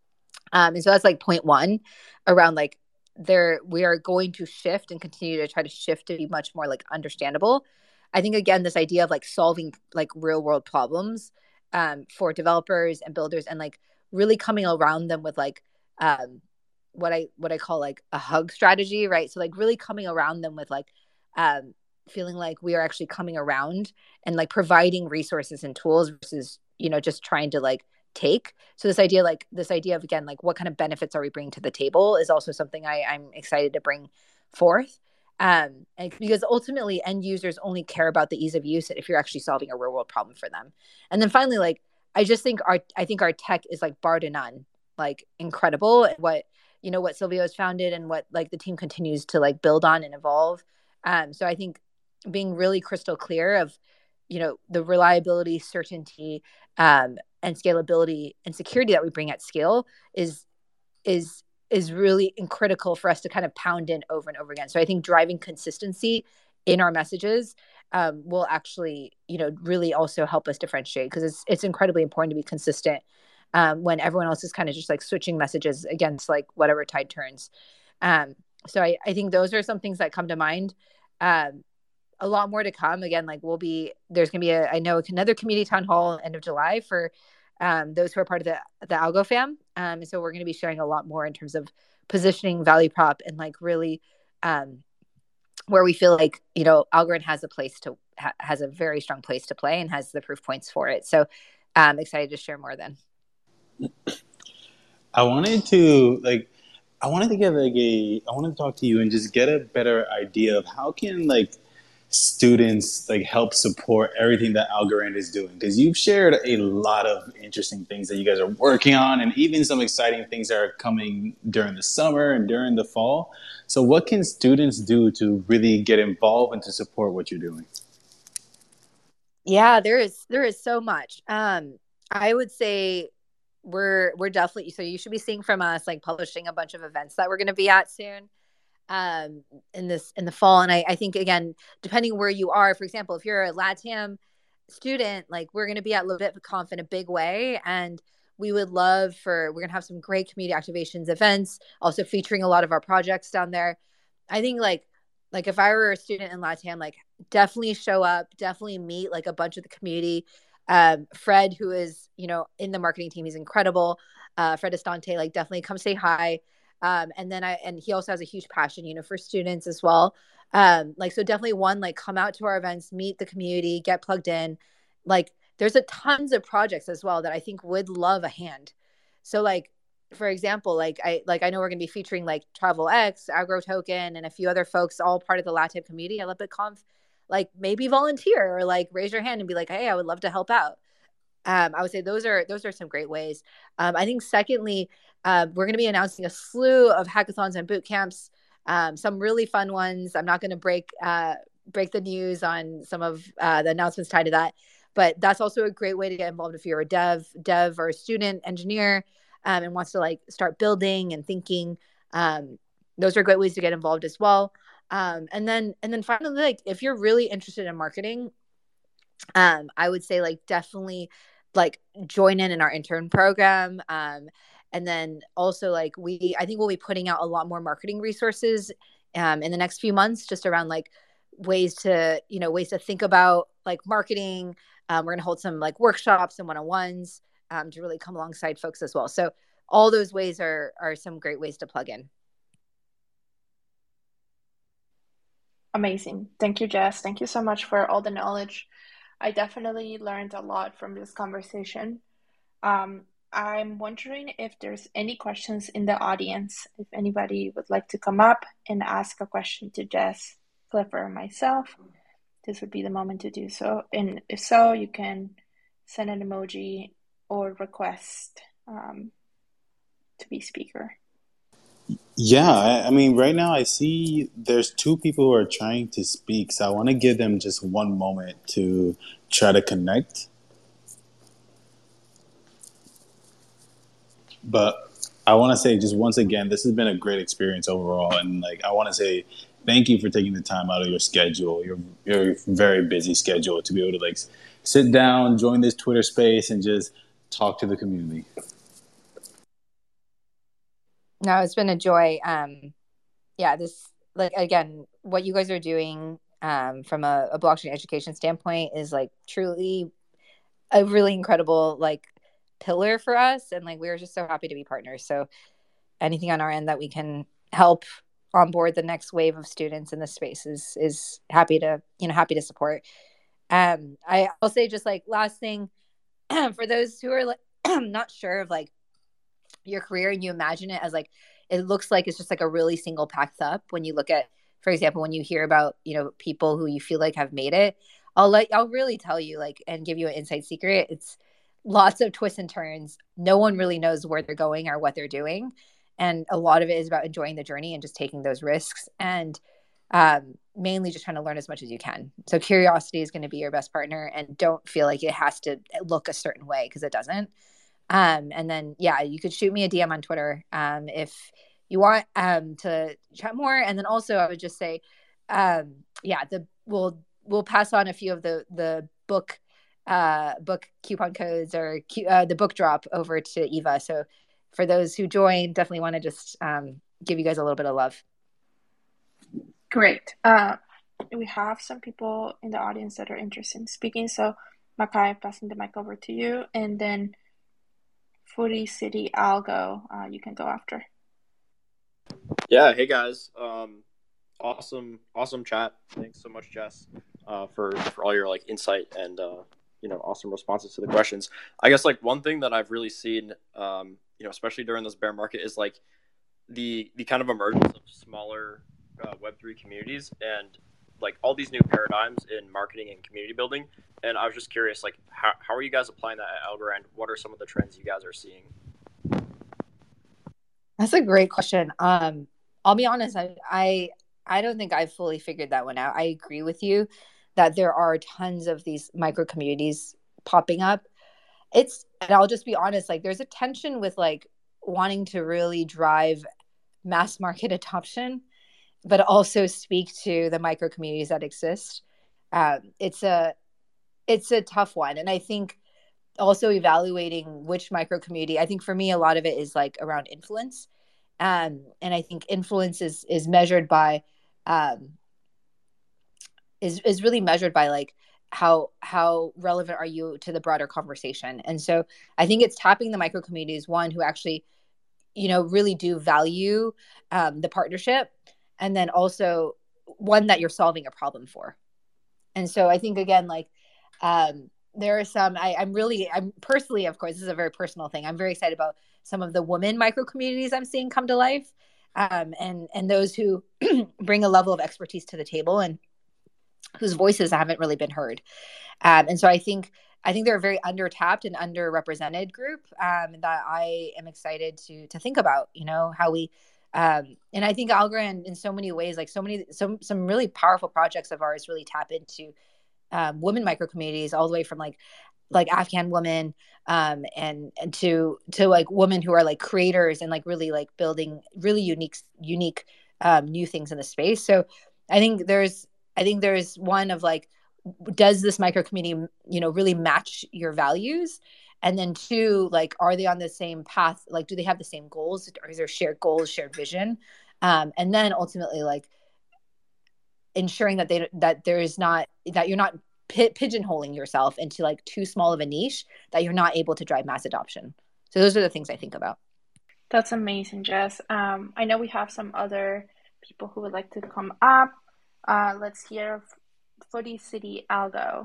Um, and so that's like point one around like there we are going to shift and continue to try to shift to be much more like understandable. I think again this idea of like solving like real world problems um, for developers and builders and like really coming around them with like um, what I what I call like a hug strategy, right? So like really coming around them with like um, feeling like we are actually coming around and like providing resources and tools versus you know just trying to like take. So this idea, like this idea of again, like what kind of benefits are we bringing to the table is also something I, I'm excited to bring forth. Um, and because ultimately end users only care about the ease of use if you're actually solving a real world problem for them. And then finally, like I just think our I think our tech is like bar to none, like incredible at what you know what Silvio has founded and what like the team continues to like build on and evolve. Um, so I think being really crystal clear of you know the reliability, certainty, um, and scalability and security that we bring at scale is is is really critical for us to kind of pound in over and over again. So I think driving consistency in our messages um, will actually, you know, really also help us differentiate because it's it's incredibly important to be consistent um, when everyone else is kind of just like switching messages against like whatever tide turns. Um, so I, I think those are some things that come to mind. Um, a lot more to come. Again, like we'll be there's gonna be a I know another community town hall end of July for um, those who are part of the the Algo fam. Um, so we're gonna be sharing a lot more in terms of positioning, value prop, and like really um, where we feel like you know Algorand has a place to ha- has a very strong place to play and has the proof points for it. So I'm excited to share more then. I wanted to like I wanted to get like a I wanted to talk to you and just get a better idea of how can like students like help support everything that Algorand is doing because you've shared a lot of interesting things that you guys are working on and even some exciting things that are coming during the summer and during the fall. So what can students do to really get involved and to support what you're doing? Yeah, there is there is so much. Um, I would say we're we're definitely so you should be seeing from us like publishing a bunch of events that we're going to be at soon um in this in the fall. And I, I think again depending where you are, for example, if you're a LATAM student, like we're going to be at LoVitConf in a big way, and we would love for we're going to have some great community activations events also featuring a lot of our projects down there. I think like like if I were a student in LATAM, like definitely show up, definitely meet like a bunch of the community. Um, Fred, who is, you know, in the marketing team, he's incredible. Uh, Fred Estante, like definitely come say hi. Um, and then I, and he also has a huge passion, you know, for students as well. Um, like, so definitely one, like come out to our events, meet the community, get plugged in. Like there's a tons of projects as well that I think would love a hand. So like, for example, like I like I know we're gonna be featuring like Travel X, Agro Token, and a few other folks, all part of the LATAM community at LoVitConf. Like maybe volunteer or like raise your hand and be like, hey, I would love to help out. Um, I would say those are those are some great ways. Um, I think secondly, uh, we're going to be announcing a slew of hackathons and boot camps, um, some really fun ones. I'm not going to break uh, break the news on some of uh, the announcements tied to that, but that's also a great way to get involved if you're a dev, dev or a student engineer um, and wants to like start building and thinking. Um, those are great ways to get involved as well. Um, and then and then finally, like if you're really interested in marketing, um, I would say like definitely like join in in our intern program. Um, and then also like we, I think we'll be putting out a lot more marketing resources um, in the next few months, just around like ways to, you know, ways to think about like marketing. Um, we're going to hold some like workshops and one-on-ones um, to really come alongside folks as well. So all those ways are, are some great ways to plug in. Amazing. Thank you, Jess. Thank you so much for all the knowledge. I definitely learned a lot from this conversation. Um, I'm wondering if there's any questions in the audience. If anybody would like to come up and ask a question to Jess, Clifford, or myself, this would be the moment to do so. And if so, you can send an emoji or request um, to be speaker. Yeah, I, I mean, right now I see there's two people who are trying to speak, so I want to give them just one moment to try to connect. But I want to say just once again, this has been a great experience overall, and like I want to say thank you for taking the time out of your schedule, your your very busy schedule, to be able to like sit down, join this Twitter space, and just talk to the community. No, it's been a joy. Um, yeah, this like again, what you guys are doing um, from a, a blockchain education standpoint is like truly a really incredible like pillar for us, and like we're just so happy to be partners. So anything on our end that we can help onboard the next wave of students in this space is is happy to you know happy to support. Um, I, I'll say just like last thing for those who are like not sure of like your career and you imagine it as like it looks like it's just like a really single path up when you look at, for example, when you hear about you know people who you feel like have made it. I'll let I'll really tell you like and give you an inside secret. It's lots of twists and turns. No one really knows where they're going or what they're doing, and a lot of it is about enjoying the journey and just taking those risks, and um, mainly just trying to learn as much as you can. So curiosity is going to be your best partner, and don't feel like it has to look a certain way because it doesn't. Um, and then, yeah, you could shoot me a D M on Twitter um, if you want um, to chat more. And then also, I would just say, um, yeah, the we'll we'll pass on a few of the the book uh, book coupon codes or uh, the book drop over to Eva. So for those who join, definitely want to just um, give you guys a little bit of love. Great. Uh, we have some people in the audience that are interested in speaking. So, Makai, passing the mic over to you, and then Footy City Algo, uh, you can go after. Yeah. Hey guys. Um, awesome, awesome chat. Thanks so much, Jess, uh, for for all your like insight and uh, you know awesome responses to the questions. I guess like one thing that I've really seen, um, you know, especially during this bear market, is like the the kind of emergence of smaller uh, Web three communities and like all these new paradigms in marketing and community building. And I was just curious, like, how, how are you guys applying that at Algorand? What are some of the trends you guys are seeing? That's a great question. Um, I'll be honest, I, I I don't think I've fully figured that one out. I agree with you that there are tons of these micro communities popping up. It's and I'll just be honest, like there's a tension with like wanting to really drive mass market adoption, but also speak to the micro communities that exist. Um, it's a it's a tough one, and I think also evaluating which micro community. I think for me, a lot of it is like around influence, um, and I think influence is is measured by um, is is really measured by like how how relevant are you to the broader conversation. And so I think it's tapping the micro communities, one who actually you know really do value um, the partnership, and then also one that you're solving a problem for. And so I think again like um, there are some I, I'm really I'm personally, of course this is a very personal thing, I'm very excited about some of the women micro communities I'm seeing come to life, um, and and those who bring a level of expertise to the table and whose voices haven't really been heard. Um, and so I think I think they're a very under-tapped and underrepresented group um, that I am excited to to think about. You know how we, um, and I think Algorand in so many ways, like so many some some really powerful projects of ours really tap into um, women micro communities, all the way from like like Afghan women um, and and to to like women who are like creators and like really like building really unique unique um, new things in the space. So I think there's I think there's one of like, does this micro community, you know, really match your values? And then two, like, are they on the same path? Like, do they have the same goals? Or is there shared goals, shared vision? Um, and then ultimately, like, ensuring that they that there is not that you're not pi- pigeonholing yourself into like too small of a niche that you're not able to drive mass adoption. So those are the things I think about. That's amazing, Jess. Um, I know we have some other people who would like to come up. Uh, let's hear Footy City Algo.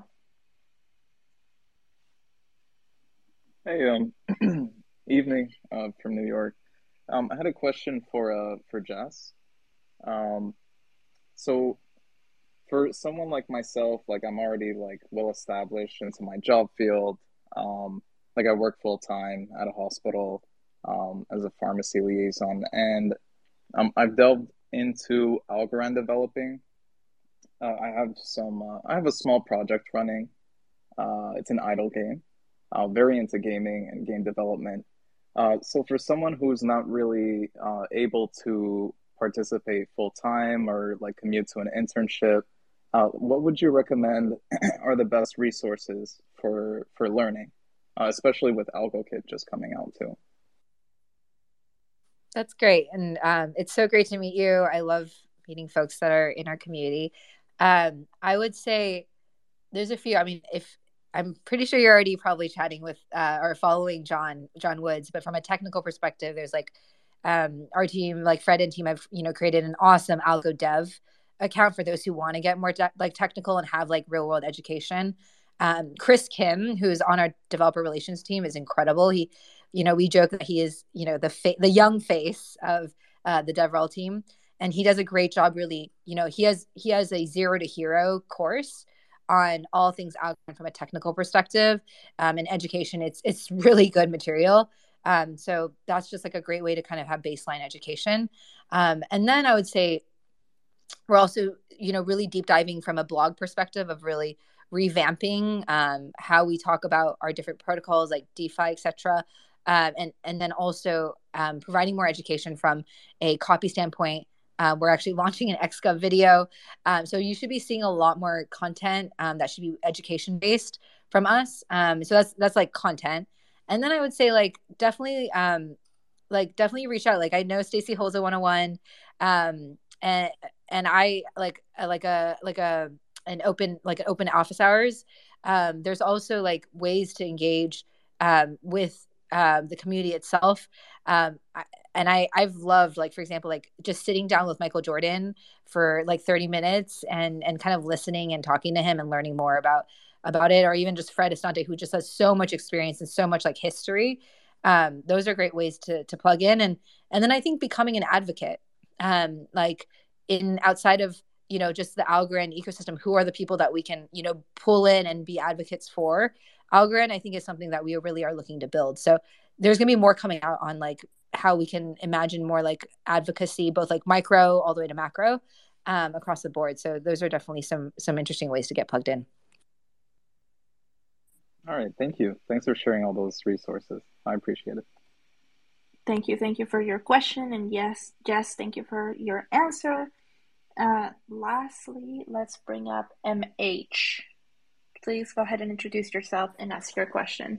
Hey, um, evening uh, from New York. Um, I had a question for uh for Jess. Um, so for someone like myself, like I'm already like well established into my job field. Um, like I work full time at a hospital um, as a pharmacy liaison, and um, I've delved into Algorand developing. Uh, I have some. Uh, I have a small project running. Uh, it's an idle game. Uh, very into gaming and game development. Uh, so for someone who's not really uh, able to participate full time or like commute to an internship, uh, what would you recommend are the best resources for for learning, uh, especially with AlgoKit just coming out too? That's great. And um, it's so great to meet you. I love meeting folks that are in our community. Um, I would say there's a few. I mean, if I'm pretty sure you're already probably chatting with uh, or following John John Woods, but from a technical perspective, there's like um, our team, like Fred and team, have you know created an awesome Algo Dev account for those who want to get more te- like technical and have like real world education. Um, Chris Kim, who's on our developer relations team, is incredible. He, you know, we joke that he is, you know, the fa- the young face of uh, the DevRel team, and he does a great job. Really, you know, he has he has a zero to hero course on all things Algorand from a technical perspective um, and education. It's it's really good material. Um, so that's just like a great way to kind of have baseline education. Um, and then I would say we're also, you know, really deep diving from a blog perspective of really revamping um, how we talk about our different protocols like DeFi, et cetera. Um, and, and then also um, providing more education from a copy standpoint. Uh, we're actually launching an Xcov video. Um, so you should be seeing a lot more content um, that should be education based from us. Um, so that's, that's like content. And then I would say like, definitely, um, like definitely reach out. Like I know Stacy holds a one oh one um, and, and I like, like a, like a, an open, like an open office hours. Um, there's also like ways to engage um, with uh, the community itself. Um, I, and I, I've loved, like, for example, like just sitting down with Michael Jordan for like thirty minutes and, and kind of listening and talking to him and learning more about, about it. Or even just Fred Estante, who just has so much experience and so much like history. Um, those are great ways to, to plug in. And, and then I think becoming an advocate, um, like in outside of, you know, just the Algorand ecosystem, who are the people that we can, you know, pull in and be advocates for Algorand, I think is something that we really are looking to build. So there's going to be more coming out on like how we can imagine more like advocacy, both like micro all the way to macro um, across the board. So those are definitely some, some interesting ways to get plugged in. All right. Thank you. Thanks for sharing all those resources. I appreciate it. Thank you. Thank you for your question. And yes, Jess, thank you for your answer. Uh, lastly, let's bring up M H. Please go ahead and introduce yourself and ask your question.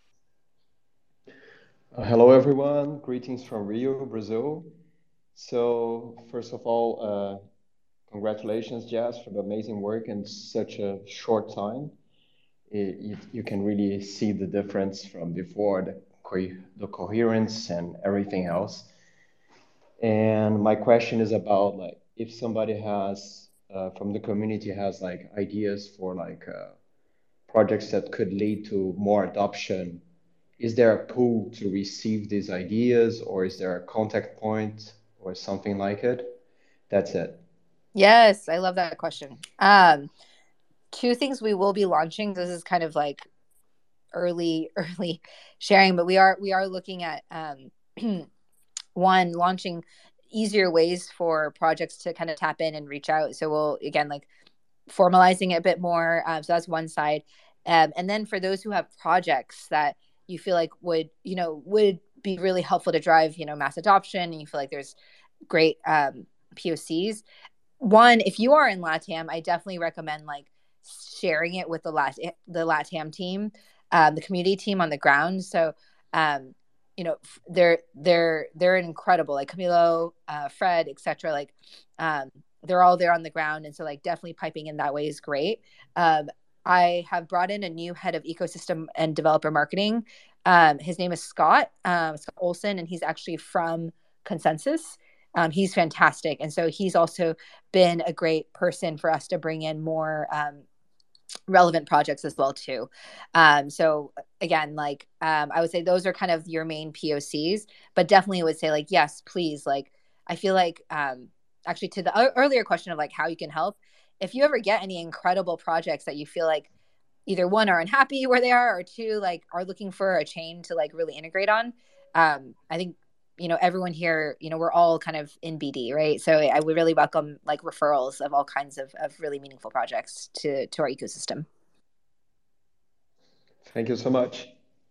Uh, hello, everyone. Greetings from Rio, Brazil. So, first of all, uh, congratulations, Jazz, for the amazing work in such a short time. It, you, you can really see the difference from before, the, co the coherence and everything else. And my question is about like if somebody has uh, from the community has like ideas for like uh, projects that could lead to more adoption. Is there a pool to receive these ideas, or is there a contact point or something like it? That's it. Yes, I love that question. Um, two things we will be launching. This is kind of like early, early sharing, but we are we are looking at um, one launching easier ways for projects to kind of tap in and reach out. So we'll again like formalizing it a bit more. Um, so that's one side, um, and then for those who have projects that you feel like would you know would be really helpful to drive you know mass adoption, and you feel like there's great um, P O Cs. One, if you are in LATAM, I definitely recommend like sharing it with the Lat the LATAM team, um, the community team on the ground. So, um, you know, they're they're they're incredible. Like Camilo, uh, Fred, et cetera. Like, um, they're all there on the ground, and so like definitely piping in that way is great. Um, I have brought in a new head of ecosystem and developer marketing. Um, his name is Scott, um, Scott Olson, and he's actually from Consensus. Um, he's fantastic. And so he's also been a great person for us to bring in more um, relevant projects as well too. Um, so again, like um, I would say those are kind of your main P O Cs, but definitely would say like, yes, please. Like, I feel like um, actually to the earlier question of like how you can help, if you ever get any incredible projects that you feel like either one are unhappy where they are, or two, like are looking for a chain to like really integrate on. Um, I think, you know, everyone here, you know, we're all kind of in B D, right? So I would really welcome like referrals of all kinds of, of really meaningful projects to, to our ecosystem. Thank you so much.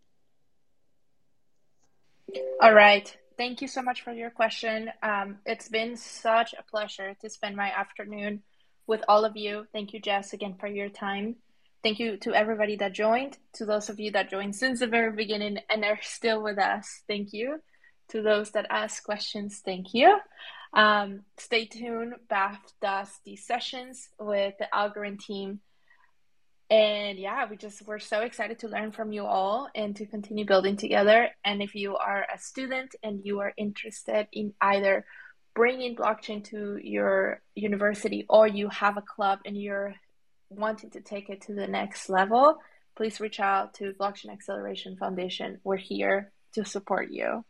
All right. Thank you so much for your question. Um, it's been such a pleasure to spend my afternoon with all of you. Thank you, Jess, again for your time. Thank you to everybody that joined, to those of you that joined since the very beginning and are still with us. Thank you. to those that ask questions, thank you. Um, stay tuned. B A F does these sessions with the Algorand team. And yeah, we just, we're so excited to learn from you all and to continue building together. And if you are a student and you are interested in either bringing blockchain to your university, or you have a club and you're wanting to take it to the next level, please reach out to Blockchain Acceleration Foundation. We're here to support you.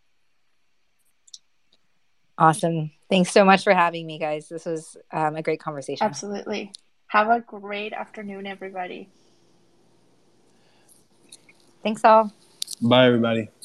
Awesome. Thanks so much for having me, guys. This was um, a great conversation. Absolutely. Have a great afternoon, everybody. Thanks all. Bye, everybody.